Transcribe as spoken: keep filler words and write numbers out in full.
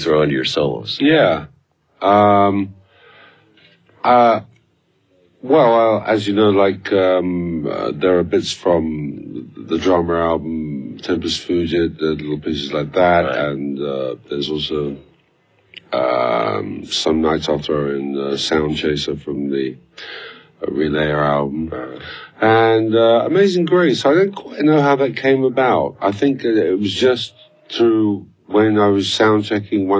throw into your solos? Yeah. Um, uh, well, uh, as you know, like, um, uh, there are bits from the drama album, Tempest Fugit, uh, little pieces like that, Right. and uh, there's also um, some nights I'll throw in uh, Sound Chaser from the uh, Relayer album. Right. And uh, Amazing Grace, I don't quite know how that came about. I think it was just through when I was sound checking one